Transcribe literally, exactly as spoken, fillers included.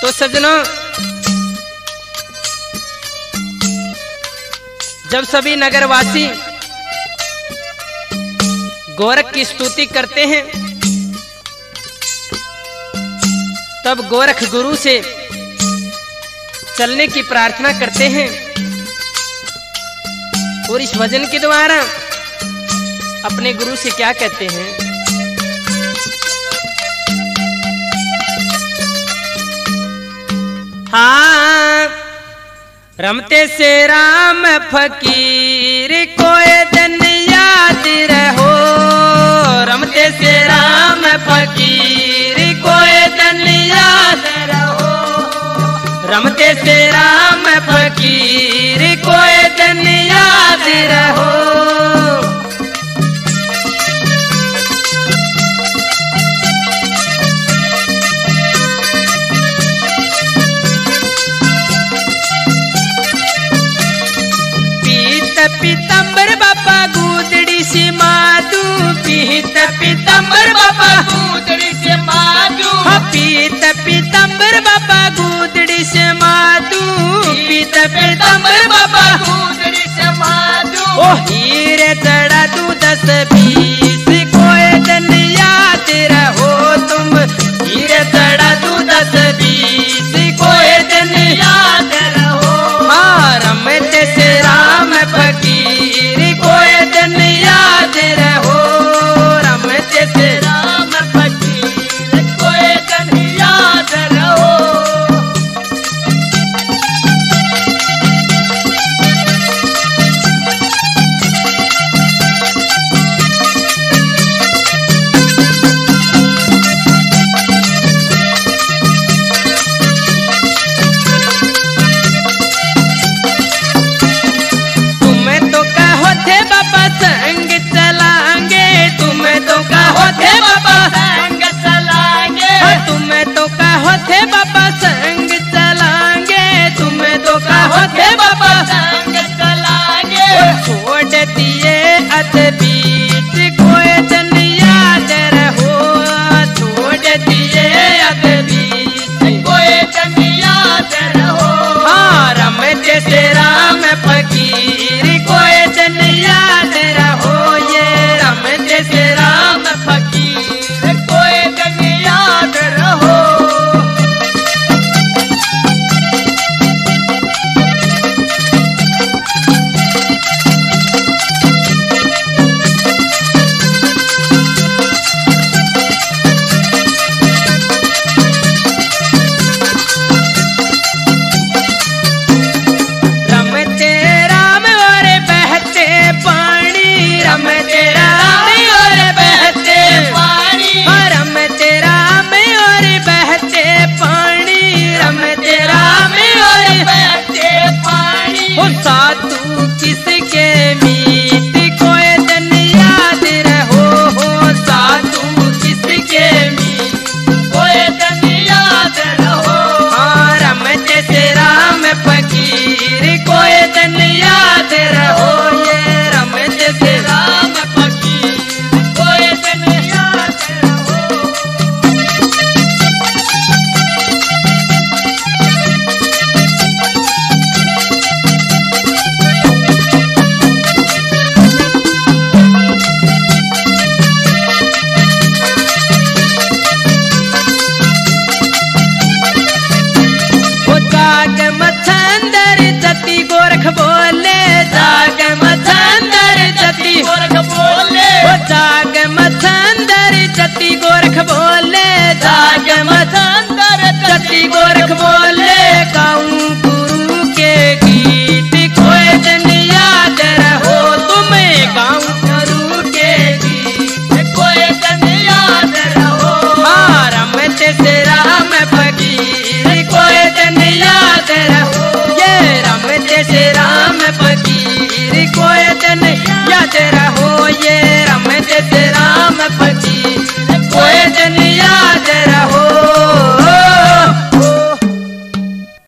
तो सज्जनों, जब सभी नगरवासी गोरख की स्तुति करते हैं, तब गोरख गुरु से चलने की प्रार्थना करते हैं और इस भजन के द्वारा अपने गुरु से क्या कहते हैं? हाँ, रमते से राम फकीर कोई दिन याद रहो, रमते से राम फकीर कोई दिन याद रहो, रमते से राम फकीर कोई दिन याद रहो। पीतंबर बापा गूदड़ी सी माधू, पीत पीतंबर बापा